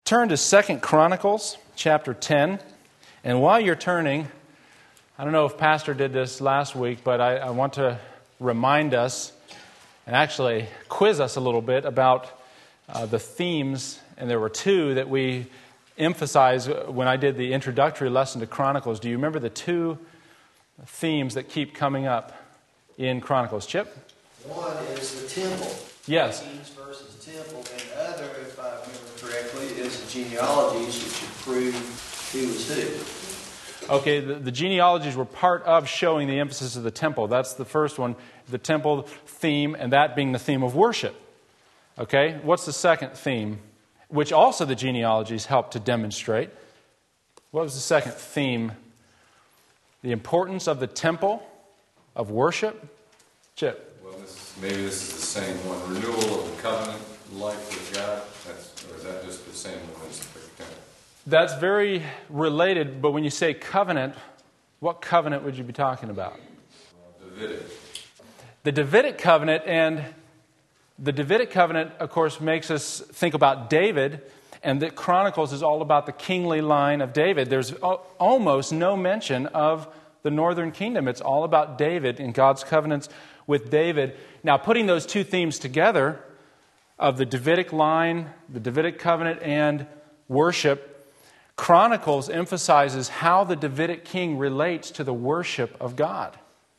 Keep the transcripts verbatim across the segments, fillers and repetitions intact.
Turn to Second Chronicles chapter ten. And while you're turning, I don't know if Pastor did this last week, but I, I want to remind us and actually quiz us a little bit about uh, the themes. And there were two that we emphasized when I did the introductory lesson to Chronicles. Do you remember the two themes that keep coming up in Chronicles? Chip? One is the temple. Yes. Kings versus temple. And the other, if I remember correctly, is the genealogies, which would prove who was who. Okay, the, the genealogies were part of showing the emphasis of the temple. That's the first one, the temple theme, and that being the theme of worship. Okay, what's the second theme, which also the genealogies help to demonstrate? What was the second theme? The importance of the temple, of worship? Chip? Well, this, maybe this is the same one. Renewal of the covenant life with God. That's, or is that just the same one as the temple? That's very related, but when you say covenant, what covenant would you be talking about? Uh, Davidic. The Davidic covenant, and the Davidic covenant, of course, makes us think about David, and the Chronicles is all about the kingly line of David. There's almost no mention of the northern kingdom. It's all about David and God's covenants with David. Now, putting those two themes together, of the Davidic line, the Davidic covenant, and worship, Chronicles emphasizes how the Davidic king relates to the worship of God.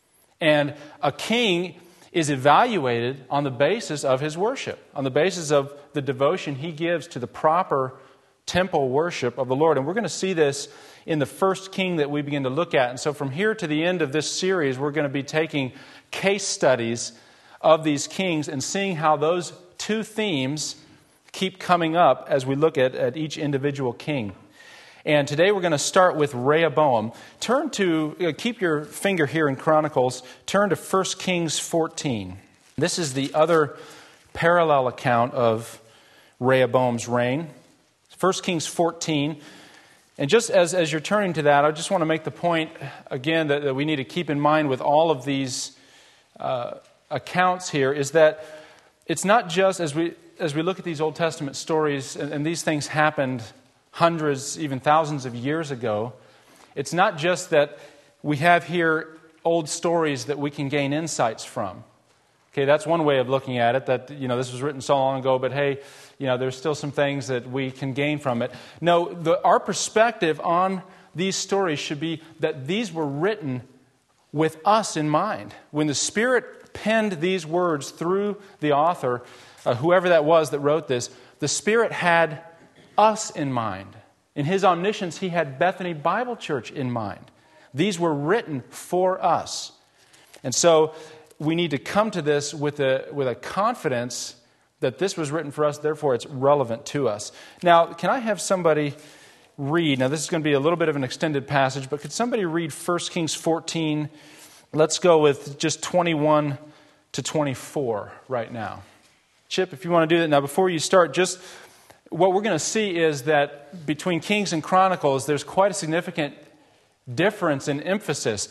And a king is evaluated on the basis of his worship, on the basis of the devotion he gives to the proper temple worship of the Lord. And we're going to see this in the first king that we begin to look at. And so from here to the end of this series, we're going to be taking case studies of these kings and seeing how those two themes keep coming up as we look at, at each individual king. And today we're going to start with Rehoboam. Turn to, uh, keep your finger here in Chronicles, turn to First Kings fourteen. This is the other parallel account of Rehoboam's reign. First Kings fourteen. And just as, as you're turning to that, I just want to make the point again that, that we need to keep in mind with all of these uh, accounts here is that it's not just as we as we look at these Old Testament stories, and, and these things happened hundreds, even thousands of years ago. It's not just that we have here old stories that we can gain insights from. Okay, that's one way of looking at it, that, you know, this was written so long ago, but hey, you know, there's still some things that we can gain from it. No, the, our perspective on these stories should be that these were written with us in mind. When the Spirit penned these words through the author, uh, whoever that was that wrote this, the Spirit had us in mind. In His omniscience, He had Bethany Bible Church in mind. These were written for us. And so we need to come to this with a, with a confidence that this was written for us, therefore it's relevant to us. Now, can I have somebody read? Now, this is going to be a little bit of an extended passage, but could somebody read First Kings fourteen? Let's go with just twenty-one to twenty-four right now. Chip, if you want to do that. Now, before you start, just what we're going to see is that between Kings and Chronicles, there's quite a significant difference in emphasis.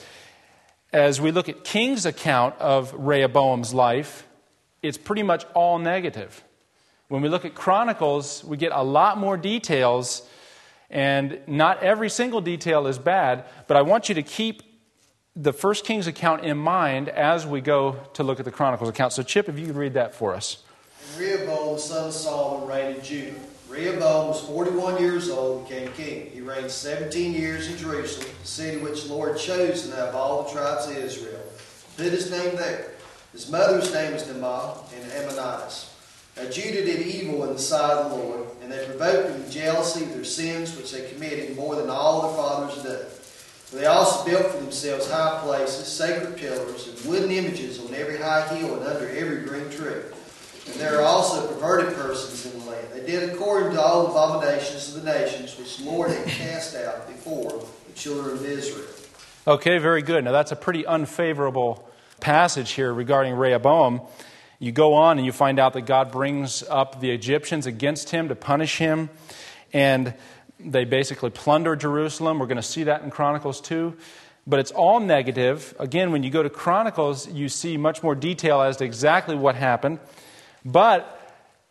As we look at King's account of Rehoboam's life, it's pretty much all negative. When we look at Chronicles, we get a lot more details, and not every single detail is bad, but I want you to keep the First King's account in mind as we go to look at the Chronicles account. So Chip, if you could read that for us. And Rehoboam, the son of Solomon, reigned in Judah. Rehoboam was forty-one years old and became king. He reigned seventeen years in Jerusalem, the city which the Lord chose out of all the tribes of Israel. Put his name there. His mother's name was Naamah and Ammonitis. Now Judah did evil in the sight of the Lord, and they provoked him to jealousy of their sins which they committed more than all their fathers had done. For they also built for themselves high places, sacred pillars, and wooden images on every high hill and under every green tree. And there are also perverted persons in the land. They did according to all the abominations of the nations which the Lord had cast out before the children of Israel. Okay, very good. Now that's a pretty unfavorable passage here regarding Rehoboam. You go on and you find out that God brings up the Egyptians against him to punish him. And they basically plunder Jerusalem. We're going to see that in Chronicles two. But it's all negative. Again, when you go to Chronicles, you see much more detail as to exactly what happened. But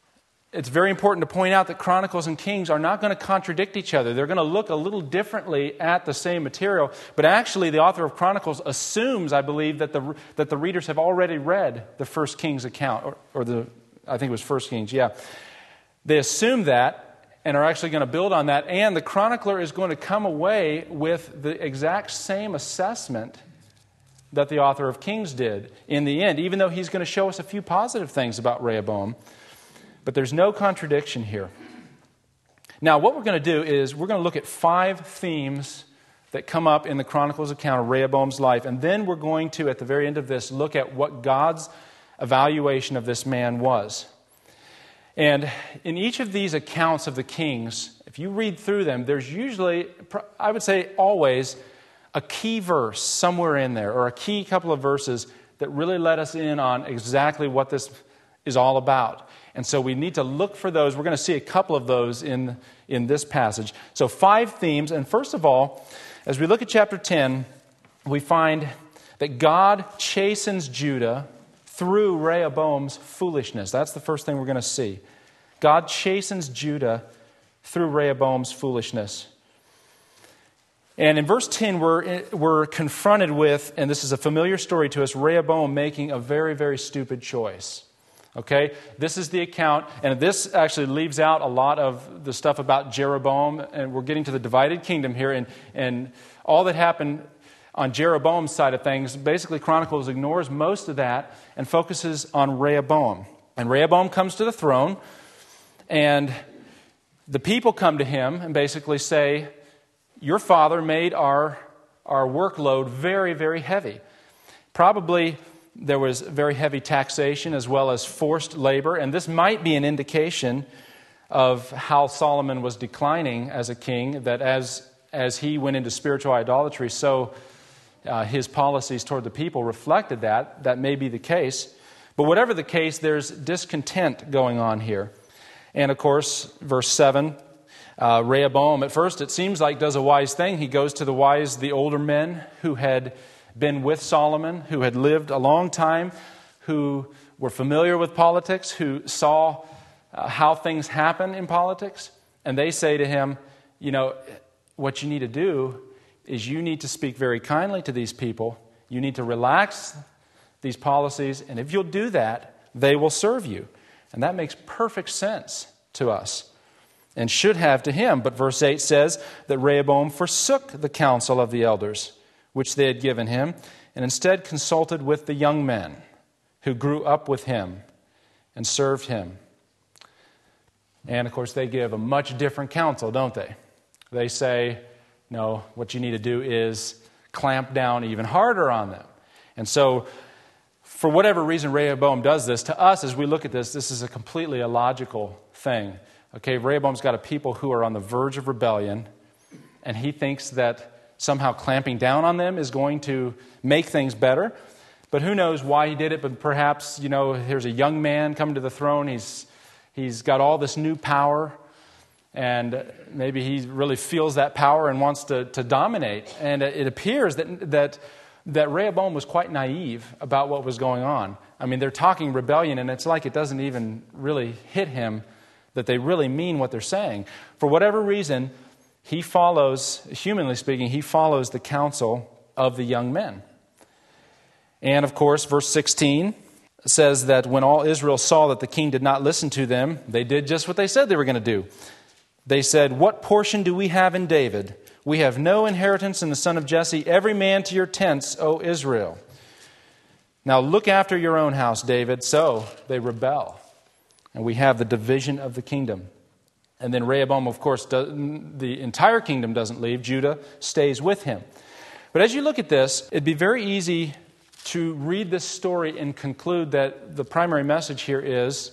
it's very important to point out that Chronicles and Kings are not going to contradict each other. They're going to look a little differently at the same material. But actually, the author of Chronicles assumes, I believe, that the that the readers have already read the First Kings account, or, or the I think it was First Kings, yeah. They assume that and are actually going to build on that. And the chronicler is going to come away with the exact same assessment that the author of Kings did in the end, even though he's going to show us a few positive things about Rehoboam. But there's no contradiction here. Now, what we're going to do is we're going to look at five themes that come up in the Chronicles account of Rehoboam's life. And then we're going to, at the very end of this, look at what God's evaluation of this man was. And in each of these accounts of the kings, if you read through them, there's usually, I would say always, a key verse somewhere in there, or a key couple of verses that really let us in on exactly what this is all about. And so we need to look for those. We're going to see a couple of those in, in this passage. So five themes. And first of all, as we look at chapter ten, we find that God chastens Judah through Rehoboam's foolishness. That's the first thing we're going to see. God chastens Judah through Rehoboam's foolishness. And in verse ten, we're, we're confronted with, and this is a familiar story to us, Rehoboam making a very, very stupid choice. Okay? This is the account, and this actually leaves out a lot of the stuff about Jeroboam, and we're getting to the divided kingdom here, and, and all that happened on Jeroboam's side of things, basically Chronicles ignores most of that and focuses on Rehoboam. And Rehoboam comes to the throne, and the people come to him and basically say, your father made our, our workload very, very heavy. Probably there was very heavy taxation as well as forced labor, and this might be an indication of how Solomon was declining as a king, that as, as he went into spiritual idolatry, so uh, his policies toward the people reflected that. That may be the case. But whatever the case, there's discontent going on here. And of course, verse seven, uh, Rehoboam, at first it seems like does a wise thing. He goes to the wise, the older men who had been with Solomon, who had lived a long time, who were familiar with politics, who saw uh, how things happen in politics. And they say to him, you know, what you need to do is you need to speak very kindly to these people. You need to relax these policies, and if you'll do that, they will serve you. And that makes perfect sense to us and should have to him. But verse eight says that Rehoboam forsook the counsel of the elders, which they had given him, and instead consulted with the young men who grew up with him and served him. And of course, they give a much different counsel, don't they? They say, no, what you need to do is clamp down even harder on them. And so, for whatever reason Rehoboam does this, to us as we look at this, this is a completely illogical thing. Okay, Rehoboam's got a people who are on the verge of rebellion, and he thinks that somehow clamping down on them is going to make things better. But who knows why he did it, but perhaps, you know, here's a young man coming to the throne, he's he's got all this new power, and maybe he really feels that power and wants to, to dominate. And it appears that that that Rehoboam was quite naive about what was going on. I mean, they're talking rebellion, and it's like it doesn't even really hit him that they really mean what they're saying. For whatever reason, he follows, humanly speaking, he follows the counsel of the young men. And of course, verse sixteen says that when all Israel saw that the king did not listen to them, they did just what they said they were going to do. They said, "What portion do we have in David? We have no inheritance in the son of Jesse. Every man to your tents, O Israel. Now look after your own house, David." So they rebel. And we have the division of the kingdom. And then Rehoboam, of course, does, the entire kingdom doesn't leave. Judah stays with him. But as you look at this, it'd be very easy to read this story and conclude that the primary message here is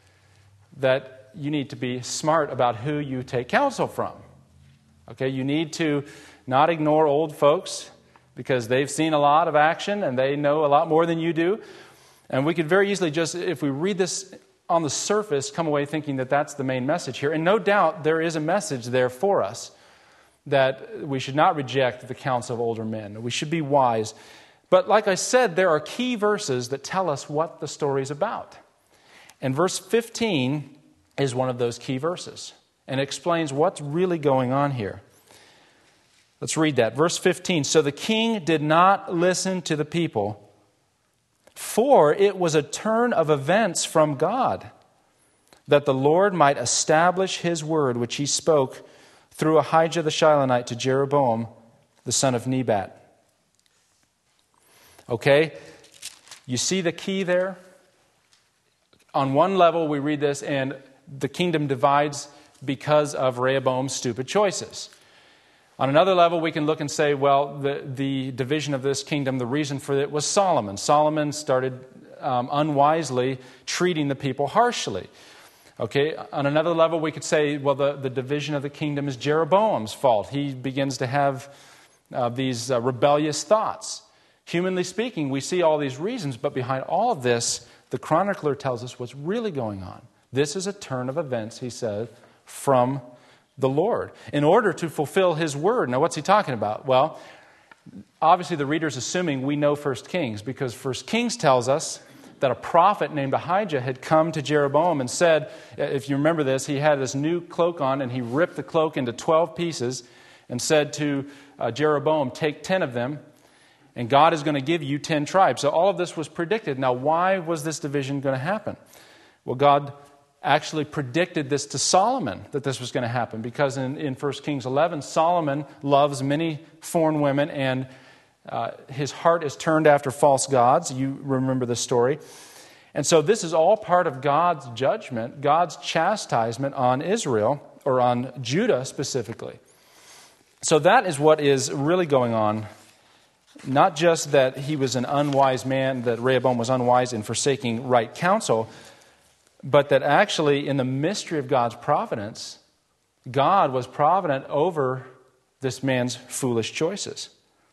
that you need to be smart about who you take counsel from. Okay, you need to not ignore old folks because they've seen a lot of action and they know a lot more than you do. And we could very easily just, if we read this on the surface, come away thinking that that's the main message here. And no doubt there is a message there for us that we should not reject the counsel of older men. We should be wise. But like I said, there are key verses that tell us what the story is about. And verse fifteen is one of those key verses. And it explains what's really going on here. Let's read that. Verse fifteen. So the king did not listen to the people, for it was a turn of events from God, that the Lord might establish his word, which he spoke through Ahijah the Shilonite to Jeroboam, the son of Nebat. Okay, you see the key there? On one level, we read this, and the kingdom divides because of Rehoboam's stupid choices. On another level, we can look and say, well, the, the division of this kingdom, the reason for it was Solomon. Solomon started um, unwisely treating the people harshly. Okay, on another level, we could say, well, the, the division of the kingdom is Jeroboam's fault. He begins to have uh, these uh, rebellious thoughts. Humanly speaking, we see all these reasons, but behind all of this, the chronicler tells us what's really going on. This is a turn of events, he said, from the Lord, in order to fulfill his word. Now, what's he talking about? Well, obviously the reader's assuming we know First Kings, because First Kings tells us that a prophet named Ahijah had come to Jeroboam and said, if you remember this, he had this new cloak on and he ripped the cloak into twelve pieces and said to uh, Jeroboam, take ten of them and God is going to give you ten tribes. So all of this was predicted. Now, why was this division going to happen? Well, God actually predicted this to Solomon, that this was going to happen, because in, in First Kings eleven, Solomon loves many foreign women, and uh, his heart is turned after false gods. You remember the story. And so this is all part of God's judgment, God's chastisement on Israel, or on Judah specifically. So that is what is really going on. Not just that he was an unwise man, that Rehoboam was unwise in forsaking right counsel, but that actually in the mystery of God's providence, God was provident over this man's foolish choices.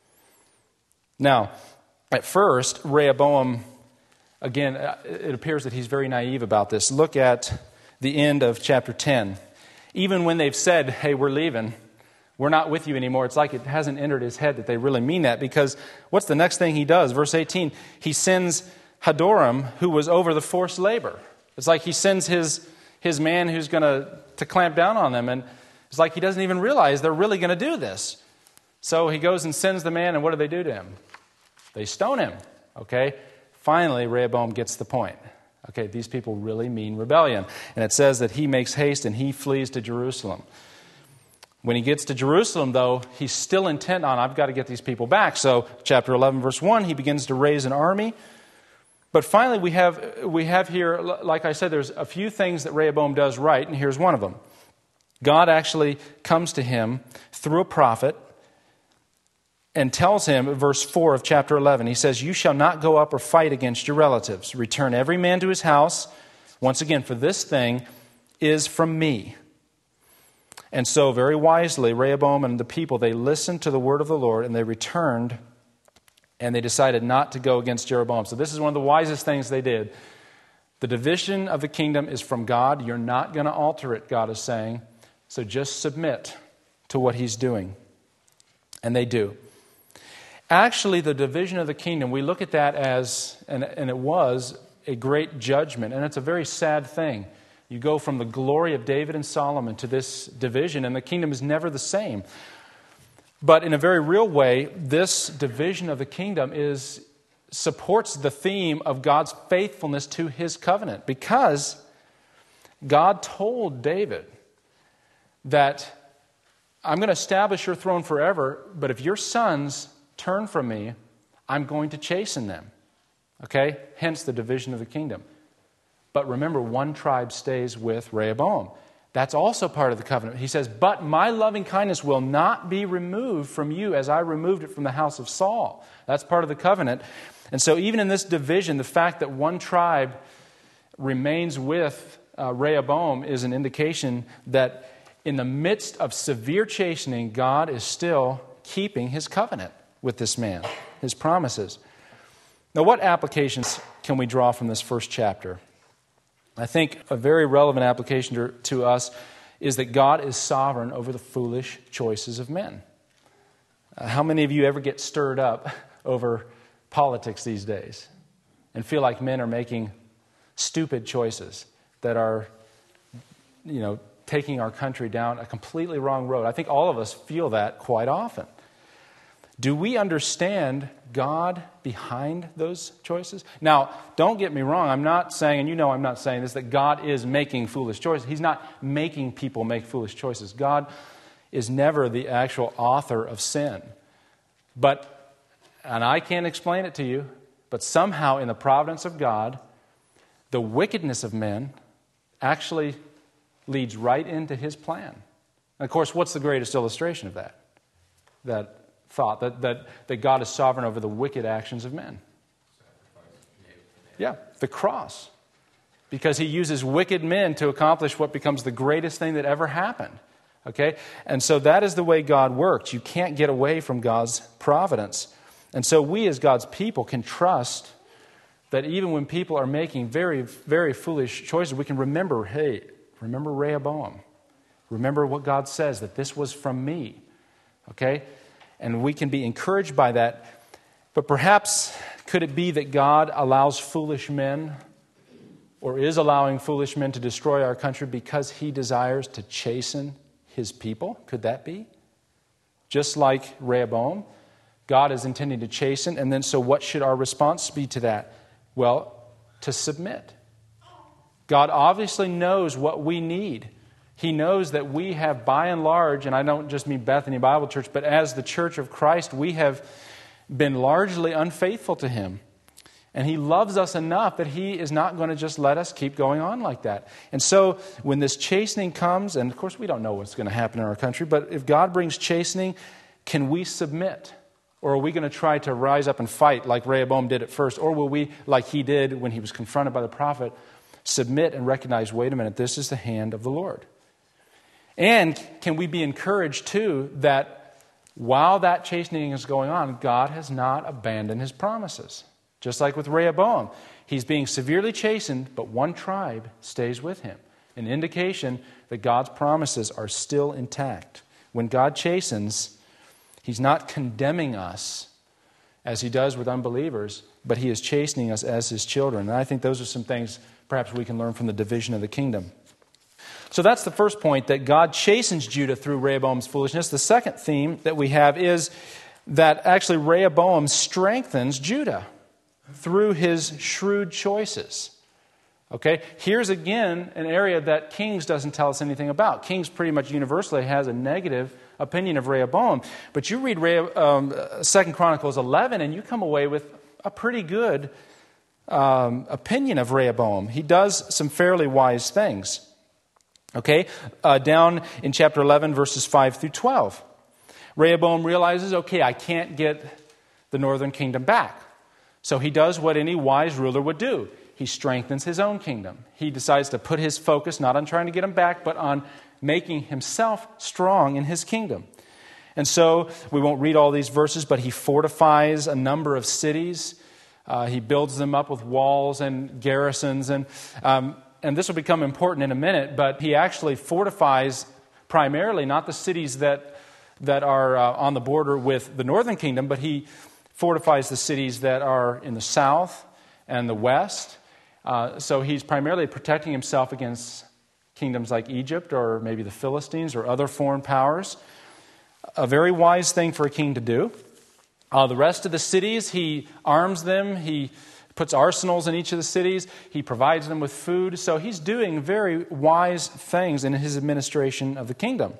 Now, at first, Rehoboam, again, it appears that he's very naive about this. Look at the end of chapter ten. Even when they've said, hey, we're leaving, we're not with you anymore, it's like it hasn't entered his head that they really mean that, because what's the next thing he does? Verse eighteen, he sends Hadoram, who was over the forced labor. It's like he sends his, his man who's going to to clamp down on them, and it's like he doesn't even realize they're really going to do this. So he goes and sends the man, and what do they do to him? They stone him, okay? Finally, Rehoboam gets the point. Okay, these people really mean rebellion. And it says that he makes haste and he flees to Jerusalem. When he gets to Jerusalem, though, he's still intent on, I've got to get these people back. So chapter eleven, verse one, he begins to raise an army. But finally, we have we have here, like I said, there's a few things that Rehoboam does right, and here's one of them. God actually comes to him through a prophet and tells him, verse four of chapter eleven, he says, you shall not go up or fight against your relatives. Return every man to his house. Once again, for this thing is from me. And so, very wisely, Rehoboam and the people, they listened to the word of the Lord, and they returned, and they decided not to go against Jeroboam. So this is one of the wisest things they did. The division of the kingdom is from God. You're not going to alter it, God is saying. So just submit to what he's doing. And they do. Actually, the division of the kingdom, we look at that as, and, and it was, a great judgment. And it's a very sad thing. You go from the glory of David and Solomon to this division, and the kingdom is never the same. But in a very real way, this division of the kingdom is supports the theme of God's faithfulness to his covenant, because God told David that I'm going to establish your throne forever, but if your sons turn from me, I'm going to chasten them. Okay? Hence the division of the kingdom. But remember, one tribe stays with Rehoboam. That's also part of the covenant. He says, but my loving kindness will not be removed from you as I removed it from the house of Saul. That's part of the covenant. And so even in this division, the fact that one tribe remains with uh, Rehoboam is an indication that in the midst of severe chastening, God is still keeping his covenant with this man, his promises. Now, what applications can we draw from this first chapter? I think a very relevant application to, to us is that God is sovereign over the foolish choices of men. Uh, how many of you ever get stirred up over politics these days and feel like men are making stupid choices that are you know, taking our country down a completely wrong road. I think all of us feel that quite often. Do we understand God behind those choices? Now, don't get me wrong. I'm not saying, and you know I'm not saying this, that God is making foolish choices. He's not making people make foolish choices. God is never the actual author of sin. But, and I can't explain it to you, but somehow in the providence of God, the wickedness of men actually leads right into His plan. And of course, what's the greatest illustration of that? That thought, that, that, that God is sovereign over the wicked actions of men. Yeah, the cross. Because He uses wicked men to accomplish what becomes the greatest thing that ever happened. Okay? And so that is the way God works. You can't get away from God's providence. And so we as God's people can trust that even when people are making very, very foolish choices, we can remember, hey, remember Rehoboam. Remember what God says, that this was from me. Okay? And we can be encouraged by that. But perhaps, could it be that God allows foolish men, or is allowing foolish men to destroy our country because He desires to chasten His people? Could that be? Just like Rehoboam, God is intending to chasten. And then so what should our response be to that? Well, to submit. God obviously knows what we need. He knows that we have, by and large, and I don't just mean Bethany Bible Church, but as the Church of Christ, we have been largely unfaithful to Him. And He loves us enough that He is not going to just let us keep going on like that. And so when this chastening comes, and of course we don't know what's going to happen in our country, but if God brings chastening, can we submit? Or are we going to try to rise up and fight like Rehoboam did at first? Or will we, like he did when he was confronted by the prophet, submit and recognize, wait a minute, this is the hand of the Lord? And can we be encouraged, too, that while that chastening is going on, God has not abandoned His promises. Just like with Rehoboam. He's being severely chastened, but one tribe stays with him. An indication that God's promises are still intact. When God chastens, He's not condemning us as He does with unbelievers, but He is chastening us as His children. And I think those are some things perhaps we can learn from the division of the kingdom. So that's the first point, that God chastens Judah through Rehoboam's foolishness. The second theme that we have is that actually Rehoboam strengthens Judah through his shrewd choices. Okay, here's again an area that Kings doesn't tell us anything about. Kings pretty much universally has a negative opinion of Rehoboam. But you read um, Second Chronicles eleven and you come away with a pretty good um, opinion of Rehoboam. He does some fairly wise things. Okay, uh, down in chapter eleven, verses five through twelve. Rehoboam realizes, okay, I can't get the northern kingdom back. So he does what any wise ruler would do. He strengthens his own kingdom. He decides to put his focus not on trying to get him back, but on making himself strong in his kingdom. And so we won't read all these verses, but he fortifies a number of cities. Uh, he builds them up with walls and garrisons. And, um, and this will become important in a minute, but he actually fortifies primarily not the cities that, that are uh, on the border with the northern kingdom, but he fortifies the cities that are in the south and the west. Uh, so he's primarily protecting himself against kingdoms like Egypt or maybe the Philistines or other foreign powers. A very wise thing for a king to do. Uh, the rest of the cities, he arms them. He puts arsenals in each of the cities. He provides them with food. So he's doing very wise things in his administration of the kingdom.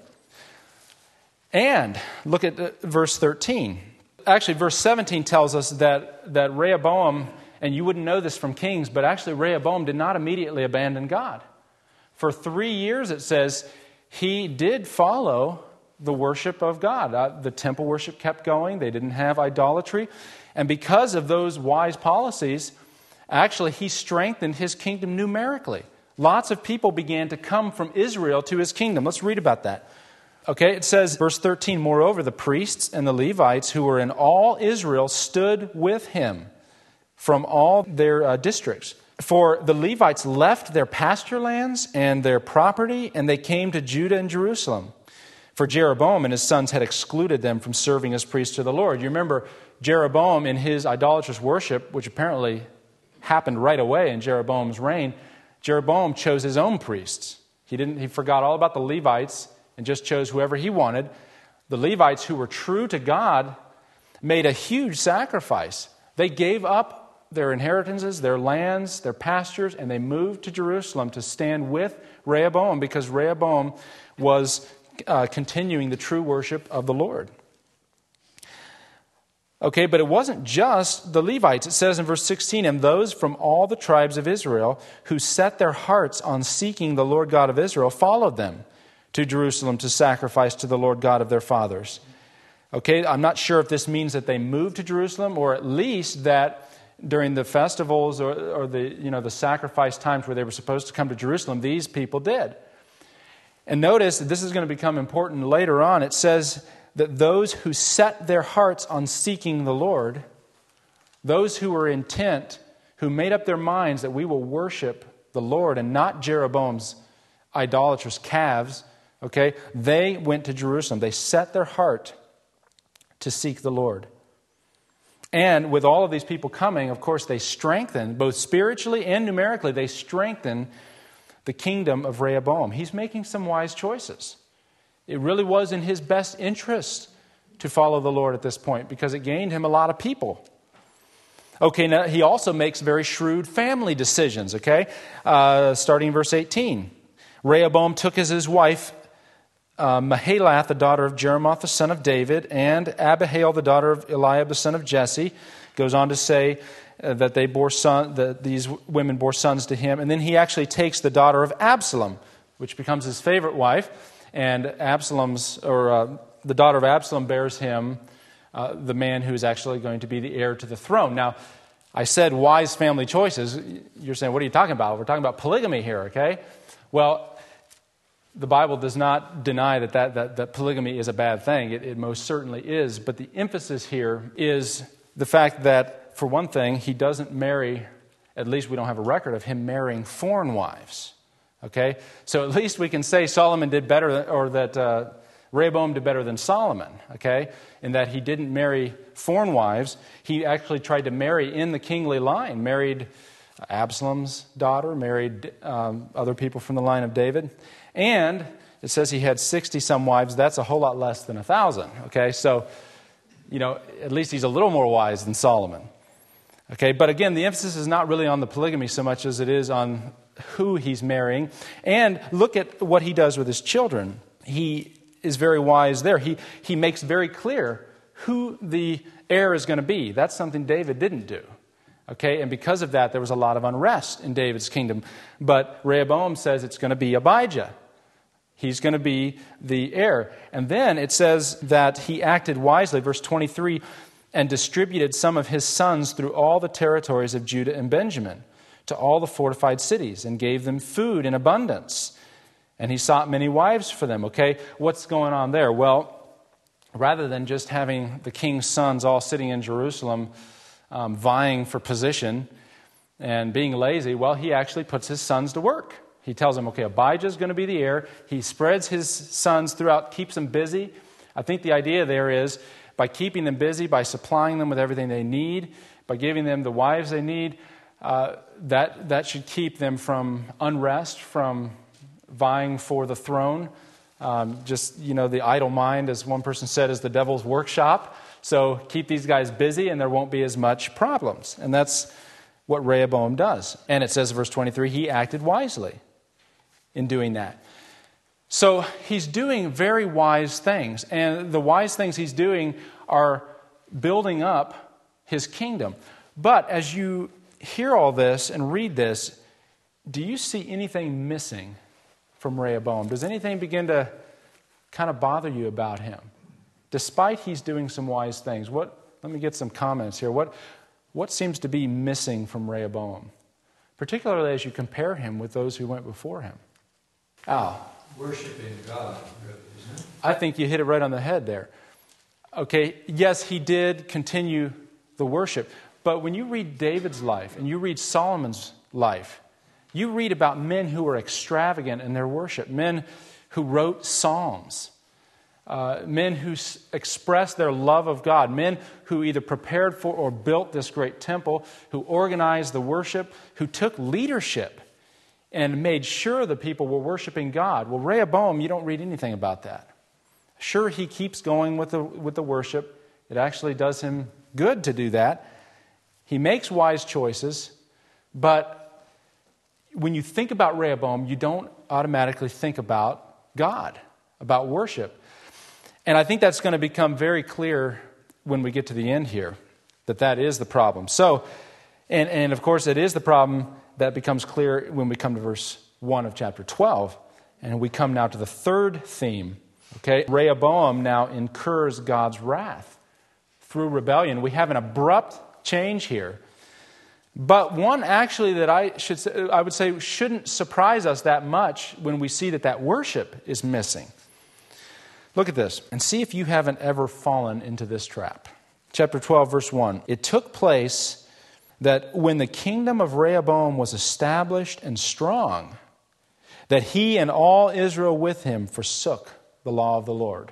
And look at uh, verse thirteen. Actually, verse seventeen tells us that, that Rehoboam, and you wouldn't know this from Kings, but actually Rehoboam did not immediately abandon God. For three years, it says, he did follow the worship of God. Uh, the temple worship kept going. They didn't have idolatry. And because of those wise policies, actually he strengthened his kingdom numerically. Lots of people began to come from Israel to his kingdom. Let's read about that. Okay, it says, verse thirteen, moreover, the priests and the Levites who were in all Israel stood with him from all their uh, districts. For the Levites left their pasture lands and their property, and they came to Judah and Jerusalem. For Jeroboam and his sons had excluded them from serving as priests to the Lord. You remember Jeroboam in his idolatrous worship, which apparently happened right away in Jeroboam's reign, Jeroboam chose his own priests. He didn't. He forgot all about the Levites and just chose whoever he wanted. The Levites, who were true to God, made a huge sacrifice. They gave up their inheritances, their lands, their pastures, and they moved to Jerusalem to stand with Rehoboam because Rehoboam was uh, continuing the true worship of the Lord. Okay, but it wasn't just the Levites. It says in verse sixteen, and those from all the tribes of Israel who set their hearts on seeking the Lord God of Israel followed them to Jerusalem to sacrifice to the Lord God of their fathers. Okay, I'm not sure if this means that they moved to Jerusalem or at least that during the festivals or, or the, you know, the sacrifice times where they were supposed to come to Jerusalem, these people did. And notice that this is going to become important later on. It says that those who set their hearts on seeking the Lord, those who were intent, who made up their minds that we will worship the Lord and not Jeroboam's idolatrous calves, okay, they went to Jerusalem. They set their heart to seek the Lord. And with all of these people coming, of course, they strengthen, both spiritually and numerically, they strengthen the kingdom of Rehoboam. He's making some wise choices. It really was in his best interest to follow the Lord at this point because it gained him a lot of people. Okay, now he also makes very shrewd family decisions, okay? Uh, starting in verse eighteen. Rehoboam took as his wife uh, Mahalath, the daughter of Jeremoth, the son of David, and Abihail, the daughter of Eliab, the son of Jesse. Goes on to say uh, that they bore son, that these women bore sons to him. And then he actually takes the daughter of Absalom, which becomes his favorite wife. And Absalom's, or uh, the daughter of Absalom bears him uh, the man who is actually going to be the heir to the throne. Now, I said wise family choices. You're saying, what are you talking about? We're talking about polygamy here, okay? Well, the Bible does not deny that that, that, that polygamy is a bad thing. It, it most certainly is. But the emphasis here is the fact that, for one thing, he doesn't marry, at least we don't have a record of him marrying foreign wives. Okay, so at least we can say Solomon did better, or that uh, Rehoboam did better than Solomon, okay, in that he didn't marry foreign wives. He actually tried to marry in the kingly line, married Absalom's daughter, married um, other people from the line of David. And it says he had sixty-some wives. That's a whole lot less than one thousand, okay? So, you know, at least he's a little more wise than Solomon. Okay, but again, the emphasis is not really on the polygamy so much as it is on who he's marrying. And look at what he does with his children. He is very wise there. He, he makes very clear who the heir is going to be. That's something David didn't do. Okay, and because of that, there was a lot of unrest in David's kingdom. But Rehoboam says it's going to be Abijah. He's going to be the heir. And then it says that he acted wisely, verse twenty-three, and distributed some of his sons through all the territories of Judah and Benjamin, to all the fortified cities, and gave them food in abundance. And he sought many wives for them. Okay, what's going on there? Well, rather than just having the king's sons all sitting in Jerusalem um, vying for position and being lazy, well, he actually puts his sons to work. He tells them, okay, Abijah's going to be the heir. He spreads his sons throughout, keeps them busy. I think the idea there is by keeping them busy, by supplying them with everything they need, by giving them the wives they need, uh, that, that should keep them from unrest, from vying for the throne. Um, just, you know, the idle mind, as one person said, is the devil's workshop. So keep these guys busy and there won't be as much problems. And that's what Rehoboam does. And it says, verse twenty-three, he acted wisely in doing that. So he's doing very wise things. And the wise things he's doing are building up his kingdom. But as you hear all this and read this, do you see anything missing from Rehoboam? Does anything begin to kind of bother you about him? Despite he's doing some wise things, what? Let me get some comments here. What, what seems to be missing from Rehoboam? Particularly as you compare him with those who went before him. Al? Worshiping God, really, isn't it? I think you hit it right on the head there. Okay, yes, he did continue the worship. But when you read David's life and you read Solomon's life, you read about men who were extravagant in their worship, men who wrote psalms, uh, men who s- expressed their love of God, men who either prepared for or built this great temple, who organized the worship, who took leadership and made sure the people were worshiping God. Well, Rehoboam, you don't read anything about that. Sure, he keeps going with the, with the worship. It actually does him good to do that. He makes wise choices, but when you think about Rehoboam, you don't automatically think about God, about worship. And I think that's going to become very clear when we get to the end here, that that is the problem. So, and, and of course, it is the problem that becomes clear when we come to verse one of chapter twelve. And we come now to the third theme. Okay, Rehoboam now incurs God's wrath through rebellion. We have an abrupt change here. But one actually that I should say, I would say shouldn't surprise us that much when we see that that worship is missing. Look at this and see if you haven't ever fallen into this trap. Chapter twelve, verse one. It took place that when the kingdom of Rehoboam was established and strong, that he and all Israel with him forsook the law of the Lord.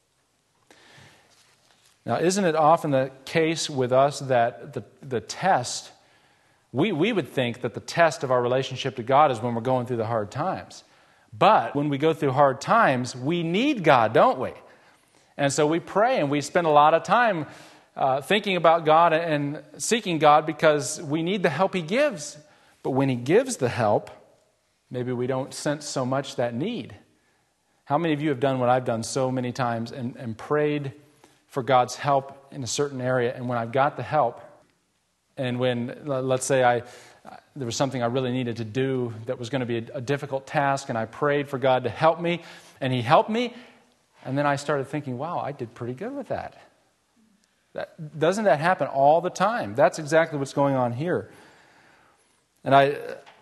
Now, isn't it often the case with us that the, the test, we, we would think that the test of our relationship to God is when we're going through the hard times. But when we go through hard times, we need God, don't we? And so we pray and we spend a lot of time uh, thinking about God and seeking God because we need the help He gives. But when He gives the help, maybe we don't sense so much that need. How many of you have done what I've done so many times and, and prayed for God's help in a certain area, and when I've got the help, and when, let's say, I there was something I really needed to do that was going to be a, a difficult task, and I prayed for God to help me, and He helped me, and then I started thinking, wow, I did pretty good with that. That doesn't that happen all the time? That's exactly what's going on here. And I,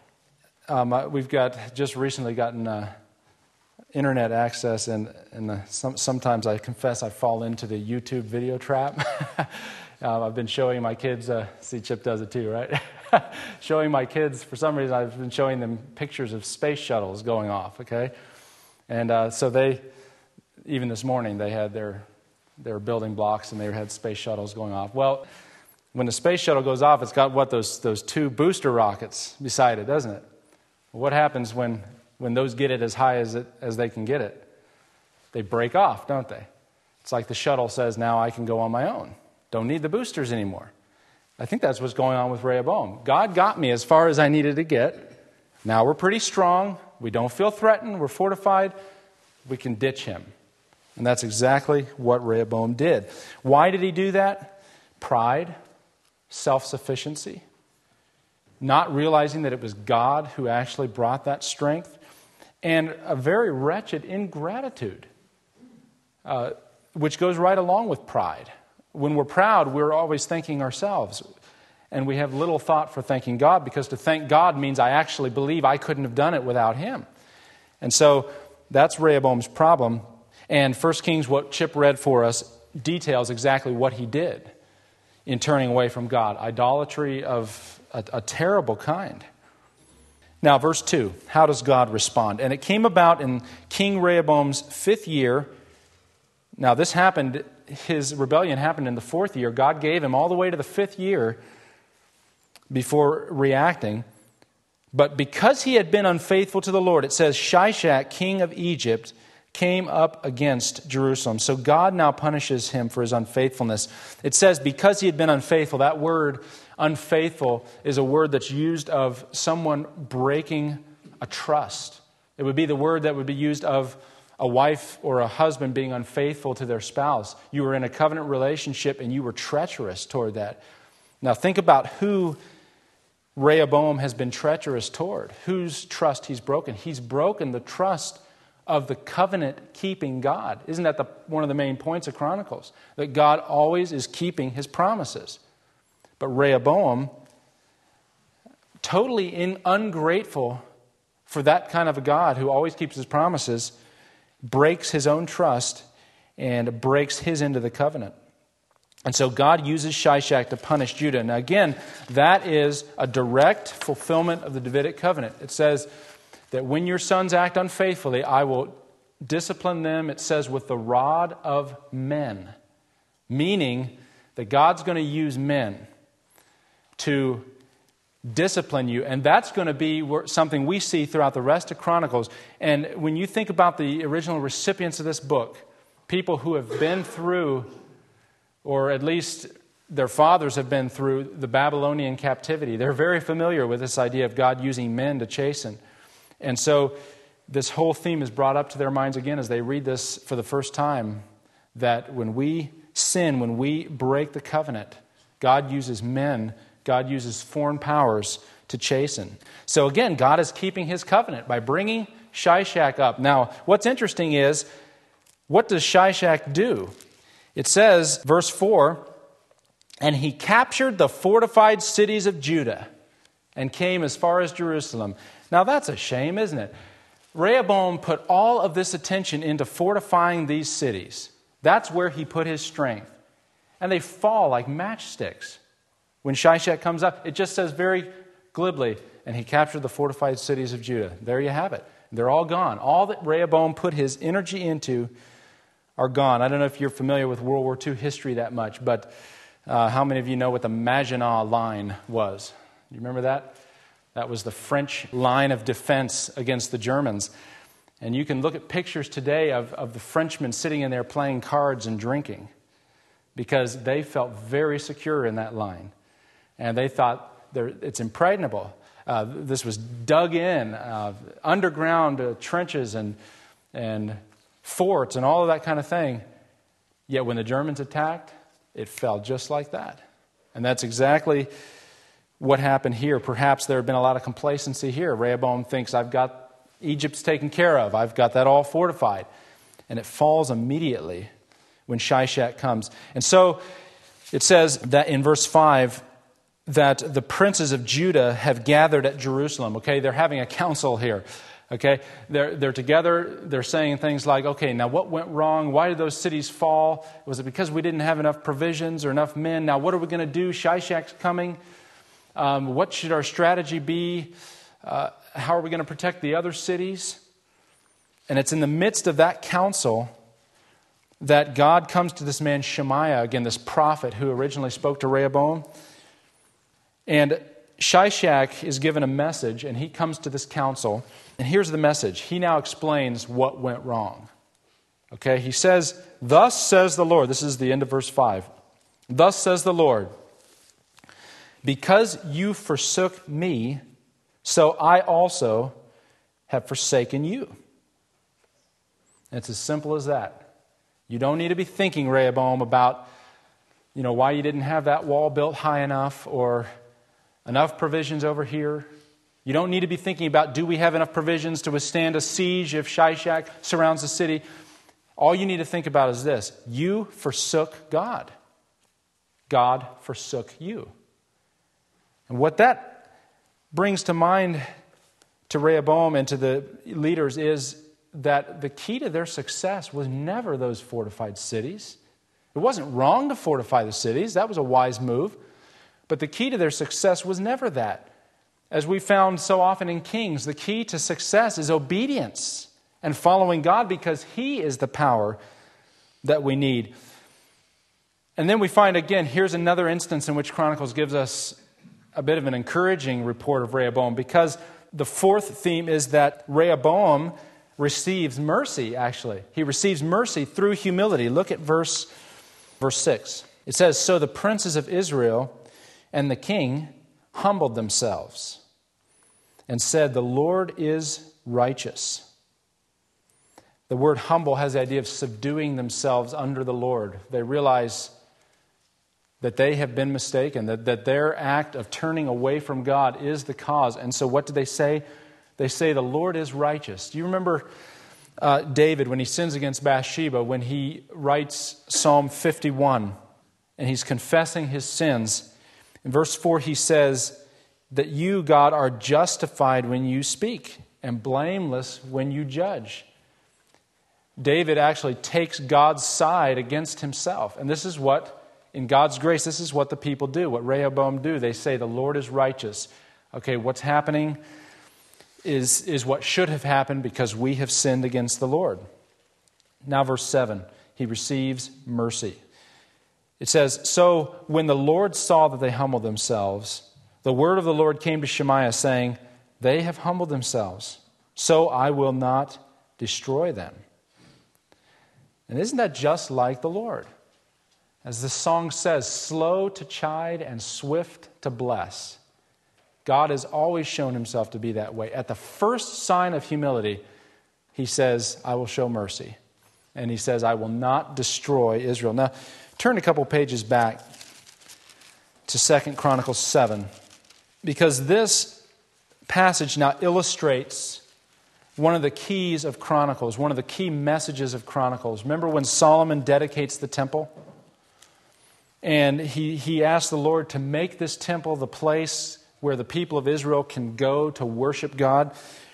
um, we've got, just recently gotten uh, internet access, and, and the, some, sometimes I confess I fall into the YouTube video trap. um, I've been showing my kids, uh, see Chip does it too, right? Showing my kids, for some reason I've been showing them pictures of space shuttles going off, okay? And uh, so they, even this morning, they had their, their building blocks and they had space shuttles going off. Well, when the space shuttle goes off, it's got what, those, those two booster rockets beside it, doesn't it? Well, what happens when... When those get it as high as it as they can get it? They break off, don't they? It's like the shuttle says, now I can go on my own. Don't need the boosters anymore. I think that's what's going on with Rehoboam. God got me as far as I needed to get. Now we're pretty strong. We don't feel threatened. We're fortified. We can ditch him. And that's exactly what Rehoboam did. Why did he do that? Pride, self-sufficiency, not realizing that it was God who actually brought that strength, and a very wretched ingratitude, uh, which goes right along with pride. When we're proud, we're always thanking ourselves, and we have little thought for thanking God, because to thank God means I actually believe I couldn't have done it without Him. And so that's Rehoboam's problem. And First Kings, what Chip read for us, details exactly what he did in turning away from God. Idolatry of a, a terrible kind. Now, verse two, how does God respond? And it came about in King Rehoboam's fifth year. Now, this happened, his rebellion happened in the fourth year. God gave him all the way to the fifth year before reacting. But because he had been unfaithful to the Lord, it says, Shishak, king of Egypt, came up against Jerusalem. So God now punishes him for his unfaithfulness. It says, because he had been unfaithful, that word unfaithful is a word that's used of someone breaking a trust. It would be the word that would be used of a wife or a husband being unfaithful to their spouse. You were in a covenant relationship and you were treacherous toward that. Now think about who Rehoboam has been treacherous toward, whose trust he's broken. He's broken the trust of the covenant-keeping God. Isn't that the, one of the main points of Chronicles? That God always is keeping His promises. But Rehoboam, totally in, ungrateful for that kind of a God who always keeps His promises, breaks his own trust and breaks his end of the covenant. And so God uses Shishak to punish Judah. Now again, that is a direct fulfillment of the Davidic covenant. It says that when your sons act unfaithfully, I will discipline them, it says, with the rod of men. Meaning that God's going to use men to discipline you. And that's going to be something we see throughout the rest of Chronicles. And when you think about the original recipients of this book, people who have been through, or at least their fathers have been through, the Babylonian captivity, they're very familiar with this idea of God using men to chasten. And so this whole theme is brought up to their minds again as they read this for the first time, that when we sin, when we break the covenant, God uses men, God uses foreign powers to chasten. So again, God is keeping His covenant by bringing Shishak up. Now, what's interesting is, what does Shishak do? It says, verse four, and he captured the fortified cities of Judah and came as far as Jerusalem. Now that's a shame, isn't it? Rehoboam put all of this attention into fortifying these cities. That's where he put his strength. And they fall like matchsticks. When Shishak comes up, it just says very glibly, and he captured the fortified cities of Judah. There you have it. They're all gone. All that Rehoboam put his energy into are gone. I don't know if you're familiar with World War Two history that much, but uh, how many of you know what the Maginot Line was? You remember that? That was the French line of defense against the Germans. And you can look at pictures today of, of the Frenchmen sitting in there playing cards and drinking because they felt very secure in that line. And they thought it's impregnable. Uh, this was dug in, uh, underground uh, trenches and and forts and all of that kind of thing. Yet when the Germans attacked, it fell just like that. And that's exactly what happened here. Perhaps there had been a lot of complacency here. Rehoboam thinks, I've got Egypt's taken care of. I've got that all fortified. And it falls immediately when Shishak comes. And so it says that in verse five, that the princes of Judah have gathered at Jerusalem. Okay, they're having a council here. Okay, they're they're together. They're saying things like, okay, now what went wrong? Why did those cities fall? Was it because we didn't have enough provisions or enough men? Now what are we going to do? Shishak's coming. Um, what should our strategy be? Uh, how are we going to protect the other cities? And it's in the midst of that council that God comes to this man Shemaiah, again, this prophet who originally spoke to Rehoboam. And Shishak is given a message, and he comes to this council. And here's the message. He now explains what went wrong. Okay, he says, thus says the Lord. This is the end of verse five. Thus says the Lord, because you forsook me, so I also have forsaken you. And it's as simple as that. You don't need to be thinking, Rehoboam, about, you know, why you didn't have that wall built high enough or enough provisions over here. You don't need to be thinking about, do we have enough provisions to withstand a siege if Shishak surrounds the city? All you need to think about is this. You forsook God. God forsook you. And what that brings to mind to Rehoboam and to the leaders is that the key to their success was never those fortified cities. It wasn't wrong to fortify the cities. That was a wise move. But the key to their success was never that. As we found so often in Kings, the key to success is obedience and following God because He is the power that we need. And then we find again, here's another instance in which Chronicles gives us a bit of an encouraging report of Rehoboam because the fourth theme is that Rehoboam receives mercy, actually. He receives mercy through humility. Look at verse, verse six. It says, so the princes of Israel and the king humbled themselves and said, the Lord is righteous. The word humble has the idea of subduing themselves under the Lord. They realize that they have been mistaken, that, that their act of turning away from God is the cause. And so what do they say? They say, the Lord is righteous. Do you remember uh, David when he sins against Bathsheba, when he writes Psalm fifty-one, and he's confessing his sins? In verse four, he says that you, God, are justified when you speak and blameless when you judge. David actually takes God's side against himself. And this is what, in God's grace, this is what the people do, what Rehoboam do. They say the Lord is righteous. Okay, what's happening is, is what should have happened because we have sinned against the Lord. Now verse seven, he receives mercy. It says, so when the Lord saw that they humbled themselves, the word of the Lord came to Shemaiah, saying, they have humbled themselves, so I will not destroy them. And isn't that just like the Lord? As the song says, slow to chide and swift to bless. God has always shown himself to be that way. At the first sign of humility, he says, I will show mercy. And he says, I will not destroy Israel. Now, turn a couple pages back to Second Chronicles seven, because this passage now illustrates one of the keys of Chronicles, one of the key messages of Chronicles. Remember when Solomon dedicates the temple? And he, he asked the Lord to make this temple the place where the people of Israel can go to worship God.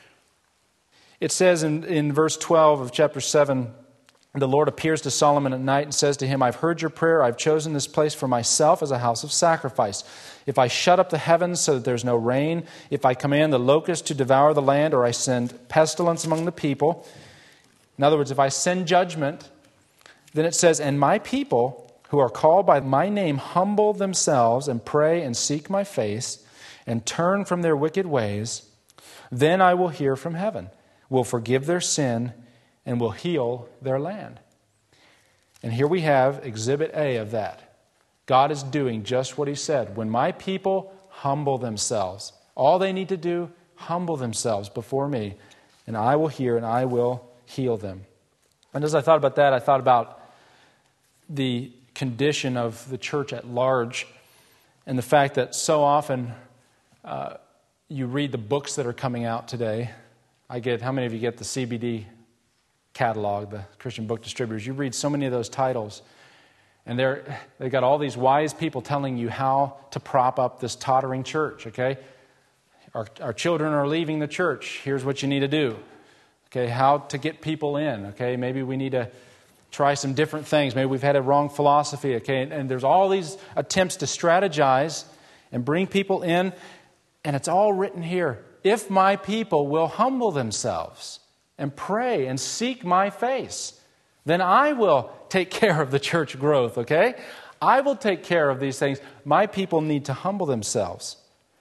It says in, in verse twelve of chapter seven, the Lord appears to Solomon at night and says to him, I've heard your prayer. I've chosen this place for myself as a house of sacrifice. If I shut up the heavens so that there's no rain, if I command the locust to devour the land, or I send pestilence among the people. In other words, if I send judgment, then it says, and my people who are called by my name humble themselves and pray and seek my face and turn from their wicked ways, then I will hear from heaven, will forgive their sin, and will heal their land. And here we have exhibit A of that. God is doing just what he said. When my people humble themselves, all they need to do, humble themselves before me, and I will hear and I will heal them. And as I thought about that, I thought about the condition of the church at large and the fact that so often uh, you read the books that are coming out today. I get, how many of you get the C B D catalog, the Christian Book Distributors? You read so many of those titles, and they're they got all these wise people telling you how to prop up this tottering church. Okay, our our children are leaving the church. Here's what you need to do. Okay, how to get people in. Okay, maybe we need to try some different things. Maybe we've had a wrong philosophy. Okay, and, and there's all these attempts to strategize and bring people in, and it's all written here. If my people will humble themselves and pray and seek my face, then I will take care of the church growth, okay? I will take care of these things. My people need to humble themselves.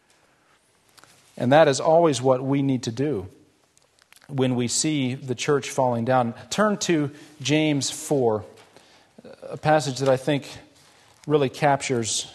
And that is always what we need to do when we see the church falling down. Turn to James four, a passage that I think really captures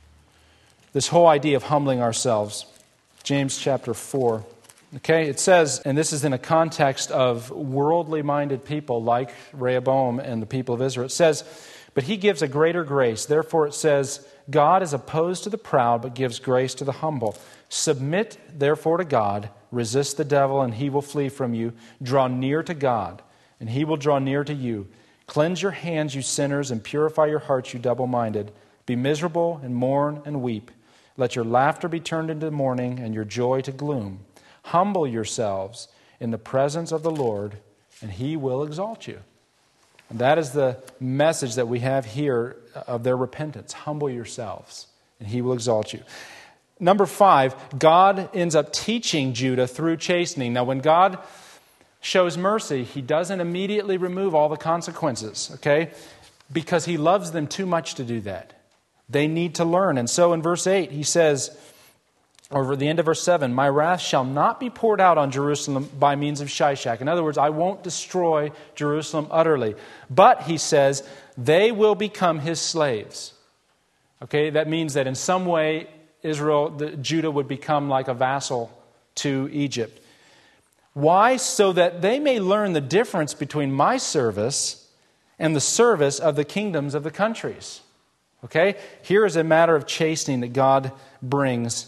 this whole idea of humbling ourselves. James chapter four. Okay, it says, and this is in a context of worldly-minded people like Rehoboam and the people of Israel. It says, but he gives a greater grace. Therefore it says, God is opposed to the proud, but gives grace to the humble. Submit, therefore, to God. Resist the devil, and he will flee from you. Draw near to God, and he will draw near to you. Cleanse your hands, you sinners, and purify your hearts, you double-minded. Be miserable, and mourn, and weep. Let your laughter be turned into mourning, and your joy to gloom. Humble yourselves in the presence of the Lord, and he will exalt you. And that is the message that we have here of their repentance. Humble yourselves, and he will exalt you. Number five, God ends up teaching Judah through chastening. Now, when God shows mercy, he doesn't immediately remove all the consequences, okay? Because he loves them too much to do that. They need to learn. And so in verse eight, he says, over the end of verse seven, my wrath shall not be poured out on Jerusalem by means of Shishak. In other words, I won't destroy Jerusalem utterly. But, he says, they will become his slaves. Okay, that means that in some way, Israel, the, Judah would become like a vassal to Egypt. Why? So that they may learn the difference between my service and the service of the kingdoms of the countries. Okay, here is a matter of chastening that God brings.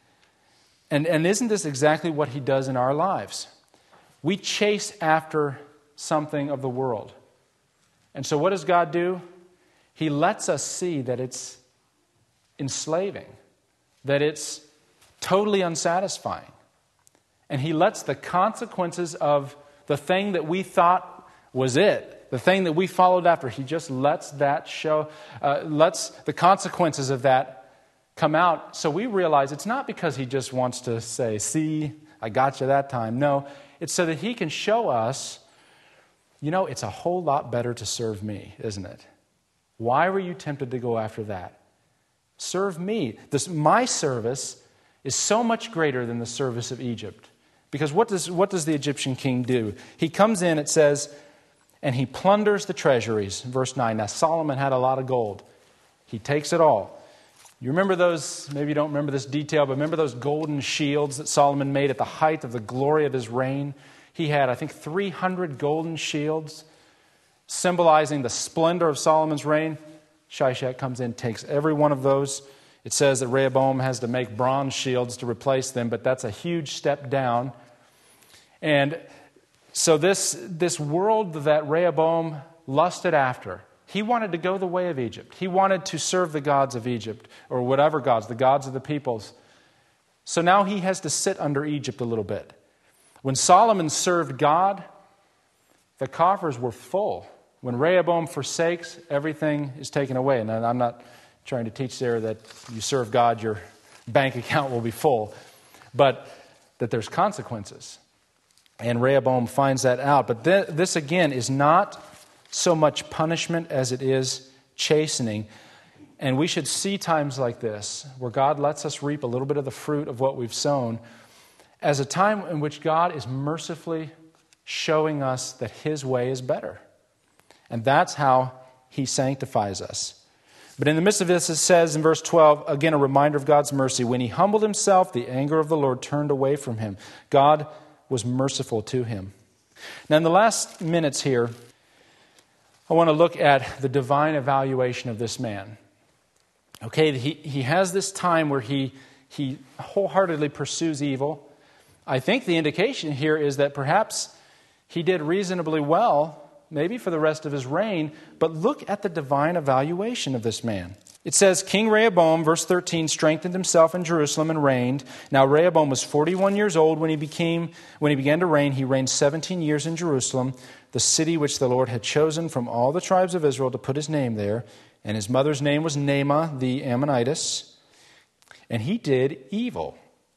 And, and isn't this exactly what he does in our lives? We chase after something of the world. And so what does God do? He lets us see that it's enslaving, that it's totally unsatisfying. And he lets the consequences of the thing that we thought was it, the thing that we followed after, he just lets that show, uh, lets the consequences of that come out, so we realize it's not because he just wants to say, see, I got you that time. No, it's so that he can show us, you know, it's a whole lot better to serve me, isn't it? Why were you tempted to go after that? Serve me. This, my service is so much greater than the service of Egypt. Because what does, what does the Egyptian king do? He comes in, it says, and he plunders the treasuries. Verse nine. Now Solomon had a lot of gold. He takes it all. You remember those, maybe you don't remember this detail, but remember those golden shields that Solomon made at the height of the glory of his reign? He had, I think, three hundred golden shields symbolizing the splendor of Solomon's reign. Shishak comes in, takes every one of those. It says that Rehoboam has to make bronze shields to replace them, but that's a huge step down. And so this, this world that Rehoboam lusted after, he wanted to go the way of Egypt. He wanted to serve the gods of Egypt, or whatever gods, the gods of the peoples. So now he has to sit under Egypt a little bit. When Solomon served God, the coffers were full. When Rehoboam forsakes, everything is taken away. And I'm not trying to teach there that you serve God, your bank account will be full, but that there's consequences. And Rehoboam finds that out. But th- this, again, is not so much punishment as it is chastening. And we should see times like this, where God lets us reap a little bit of the fruit of what we've sown, as a time in which God is mercifully showing us that His way is better. And that's how He sanctifies us. But in the midst of this, it says in verse twelve, again, a reminder of God's mercy. When he humbled himself, the anger of the Lord turned away from him. God was merciful to him. Now, in the last minutes here, I want to look at the divine evaluation of this man. Okay, he, he has this time where he, he wholeheartedly pursues evil. I think the indication here is that perhaps he did reasonably well, maybe for the rest of his reign, but look at the divine evaluation of this man. It says, King Rehoboam, verse thirteen, strengthened himself in Jerusalem and reigned. Now Rehoboam was forty-one years old when he became when he began to reign. He reigned seventeen years in Jerusalem, the city which the Lord had chosen from all the tribes of Israel to put his name there. And his mother's name was Naamah the Ammonitess. And he did evil.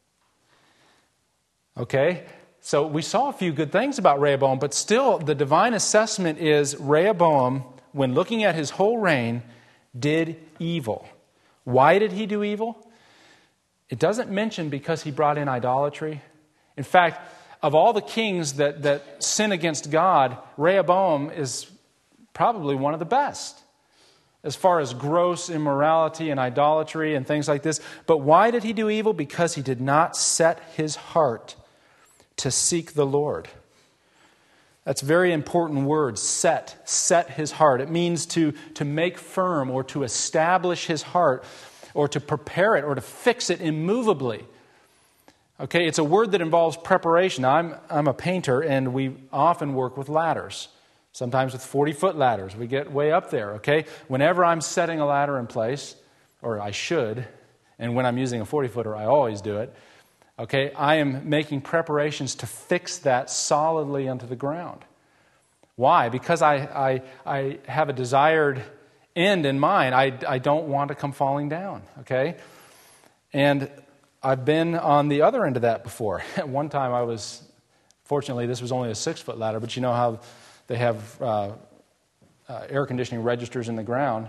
Okay? So we saw a few good things about Rehoboam, but still the divine assessment is Rehoboam, when looking at his whole reign, did evil. Why did he do evil? It doesn't mention because he brought in idolatry. In fact, of all the kings that, that sin against God, Rehoboam is probably one of the best as far as gross immorality and idolatry and things like this. But why did he do evil? Because he did not set his heart to seek the Lord. That's a very important word, set. Set his heart. It means to, to make firm or to establish his heart or to prepare it or to fix it immovably. Okay, it's a word that involves preparation. Now, I'm, I'm a painter and we often work with ladders. Sometimes with forty-foot ladders. We get way up there, okay? Whenever I'm setting a ladder in place, or I should, and when I'm using a forty-footer, I always do it, okay, I am making preparations to fix that solidly onto the ground. Why? Because I, I, I have a desired end in mind. I, I don't want to come falling down, okay? And I've been on the other end of that before. At one time I was, fortunately this was only a six-foot ladder, but you know how they have uh, uh, air conditioning registers in the ground.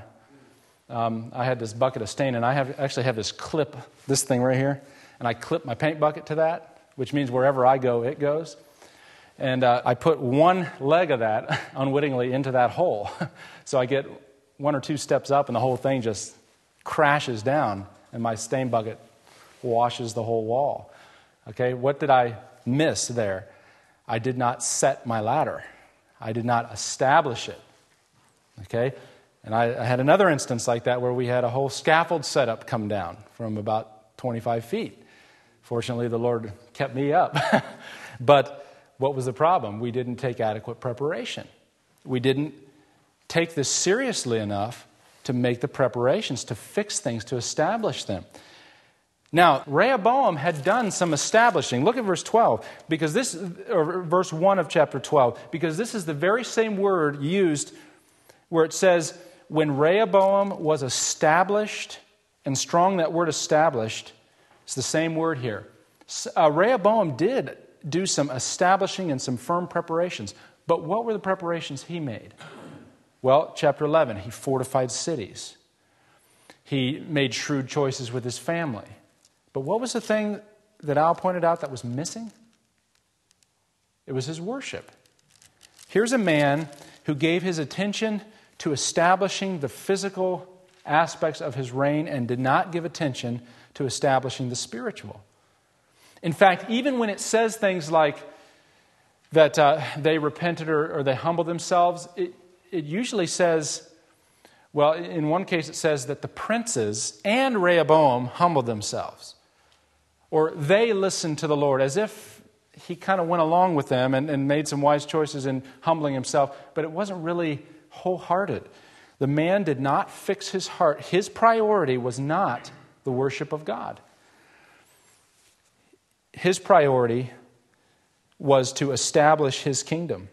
Um, I had this bucket of stain, and I have actually have this clip, this thing right here, and I clip my paint bucket to that, which means wherever I go, it goes. And uh, I put one leg of that unwittingly into that hole. So I get one or two steps up, and the whole thing just crashes down, and my stain bucket washes the whole wall. Okay, what did I miss there? I did not set my ladder. I did not establish it. Okay? And I, I had another instance like that where we had a whole scaffold set up come down from about twenty-five feet. Fortunately, the Lord kept me up. But what was the problem? We didn't take adequate preparation. We didn't take this seriously enough to make the preparations, to fix things, to establish them. Now, Rehoboam had done some establishing. Look at verse twelve, because this, or verse one of chapter twelve, because this is the very same word used where it says, when Rehoboam was established and strong, that word established, it's the same word here. Uh, Rehoboam did do some establishing and some firm preparations. But what were the preparations he made? Well, chapter eleven, he fortified cities. He made shrewd choices with his family. But what was the thing that Al pointed out that was missing? It was his worship. Here's a man who gave his attention to establishing the physical aspects of his reign and did not give attention to establishing the spiritual. In fact, even when it says things like that uh, they repented or, or they humbled themselves, it, it usually says, well, in one case it says that the princes and Rehoboam humbled themselves. Or they listened to the Lord, as if he kind of went along with them and, and made some wise choices in humbling himself, but it wasn't really wholehearted. The man did not fix his heart. His priority was not the worship of God. His priority was to establish his kingdom.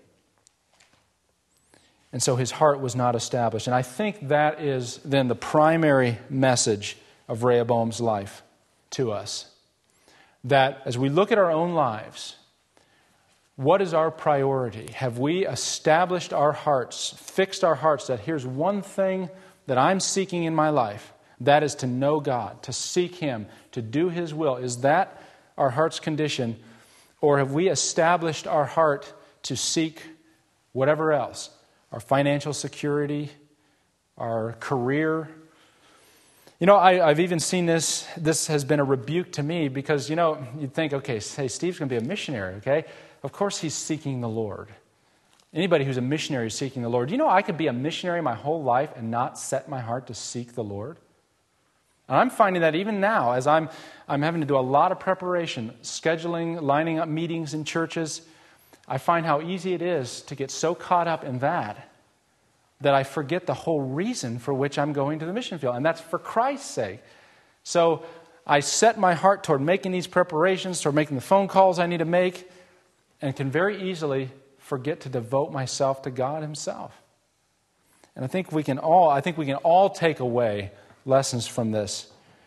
And so his heart was not established. And I think that is then the primary message of Rehoboam's life to us. That as we look at our own lives, what is our priority? Have we established our hearts, fixed our hearts that here's one thing that I'm seeking in my life? That is to know God, to seek Him, to do His will. Is that our heart's condition? Or have we established our heart to seek whatever else? Our financial security, our career. You know, I, I've even seen this. This has been a rebuke to me because, you know, you'd think, okay, say Steve's going to be a missionary, okay? Of course he's seeking the Lord. Anybody who's a missionary is seeking the Lord. You know, I could be a missionary my whole life and not set my heart to seek the Lord. And I'm finding that even now, as I'm I'm having to do a lot of preparation, scheduling, lining up meetings in churches, I find how easy it is to get so caught up in that that I forget the whole reason for which I'm going to the mission field, and that's for Christ's sake. So I set my heart toward making these preparations, toward making the phone calls I need to make, and can very easily forget to devote myself to God Himself. And I think we can all, I think we can all take away lessons from this.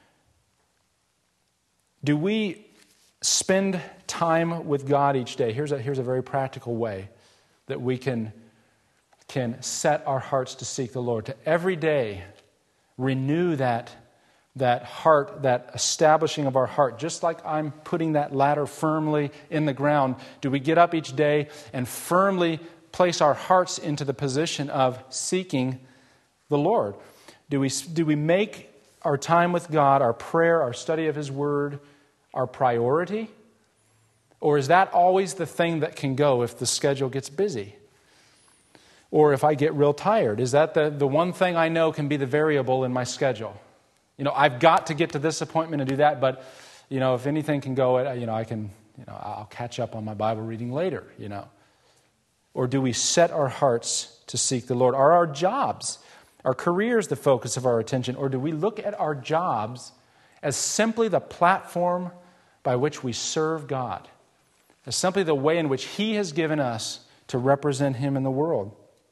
Do we spend time with God each day? Here's a, here's a very practical way that we can, can set our hearts to seek the Lord. To every day renew that, that heart, that establishing of our heart. Just like I'm putting that ladder firmly in the ground, do we get up each day and firmly place our hearts into the position of seeking the Lord? Do we, do we make our time with God, our prayer, our study of His Word, our priority? Or is that always the thing that can go if the schedule gets busy? Or if I get real tired? Is that the, the one thing I know can be the variable in my schedule? You know, I've got to get to this appointment and do that, but, you know, if anything can go, you know, I can, you know, I'll catch up on my Bible reading later, you know. Or do we set our hearts to seek the Lord? Are our jobs, our careers the focus of our attention? Or do we look at our jobs as simply the platform by which we serve God? As simply the way in which He has given us to represent Him in the world?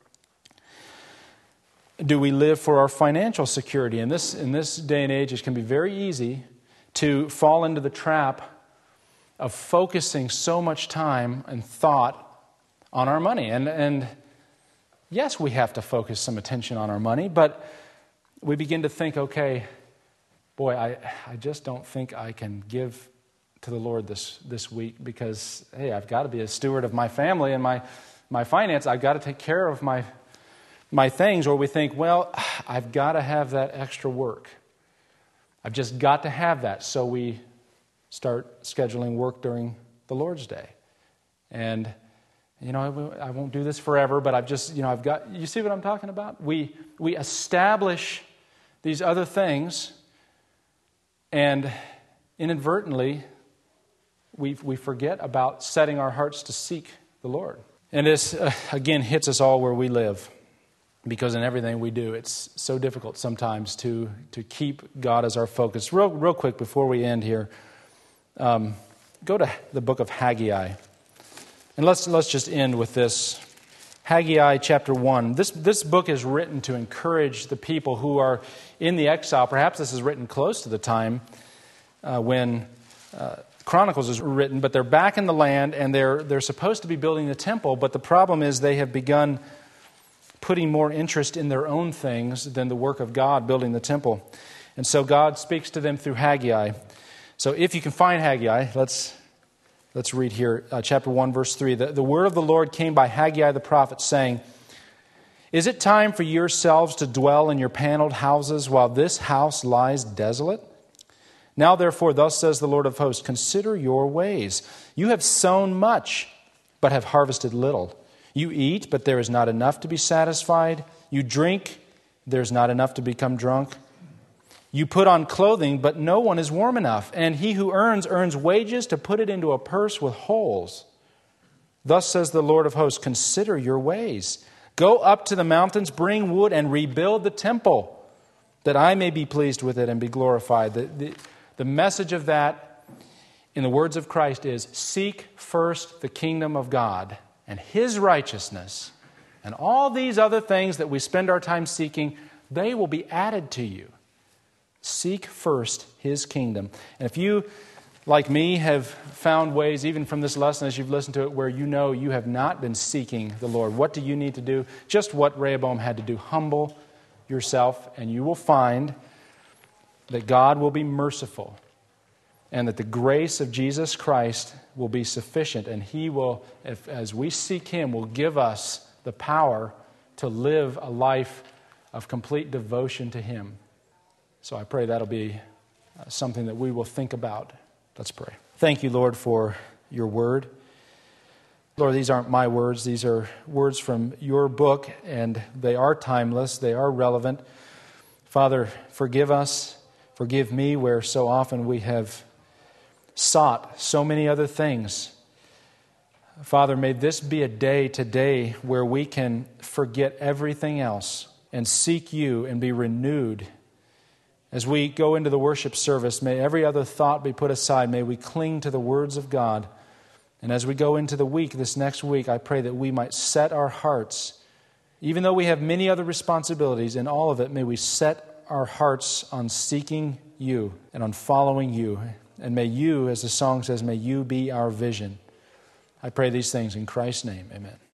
Do we live for our financial security? In this, in this day and age, it can be very easy to fall into the trap of focusing so much time and thought on our money. And, and yes, we have to focus some attention on our money, but we begin to think, okay, boy, I, I just don't think I can give to the Lord this, this week because, hey, I've got to be a steward of my family and my, my finance. I've got to take care of my my things. Or we think, well, I've got to have that extra work. I've just got to have that. So we start scheduling work during the Lord's Day. And, you know, I won't do this forever, but I've just, you know, I've got, you see what I'm talking about? We we establish these other things, and inadvertently, we we forget about setting our hearts to seek the Lord. And this, uh, again, hits us all where we live. Because in everything we do, it's so difficult sometimes to, to keep God as our focus. Real real quick before we end here, um, go to the book of Haggai. And let's let's just end with this. Haggai chapter one. This, this book is written to encourage the people who are in the exile. Perhaps this is written close to the time uh, when uh, Chronicles is written, but they're back in the land and they're they're supposed to be building the temple, but the problem is they have begun putting more interest in their own things than the work of God building the temple. And so God speaks to them through Haggai. It So if you can find Haggai, let's, let's read here, uh, chapter one, verse three. The, the word of the Lord came by Haggai the prophet, saying, "Is it time for yourselves to dwell in your paneled houses while this house lies desolate? Now therefore, thus says the Lord of hosts, consider your ways. You have sown much, but have harvested little. You eat, but there is not enough to be satisfied. You drink, there is not enough to become drunk. You put on clothing, but no one is warm enough. And he who earns, earns wages to put it into a purse with holes. Thus says the Lord of hosts, consider your ways. Go up to the mountains, bring wood, and rebuild the temple, that I may be pleased with it and be glorified." The, the, the message of that, in the words of Christ, is seek first the kingdom of God and His righteousness. And all these other things that we spend our time seeking, they will be added to you. Seek first His kingdom. And if you, like me, have found ways, even from this lesson as you've listened to it, where you know you have not been seeking the Lord, what do you need to do? Just what Rehoboam had to do. Humble yourself, and you will find that God will be merciful and that the grace of Jesus Christ will be sufficient. And He will, if, as we seek Him, will give us the power to live a life of complete devotion to Him. So I pray that'll be something that we will think about. Let's pray. Thank you, Lord, for your word. Lord, these aren't my words. These are words from your book, and they are timeless. They are relevant. Father, forgive us. Forgive me where so often we have sought so many other things. Father, may this be a day today where we can forget everything else and seek you and be renewed. As we go into the worship service, may every other thought be put aside. May we cling to the words of God. And as we go into the week, this next week, I pray that we might set our hearts, even though we have many other responsibilities, in all of it, may we set our hearts on seeking you and on following you. And may you, as the song says, may you be our vision. I pray these things in Christ's name. Amen.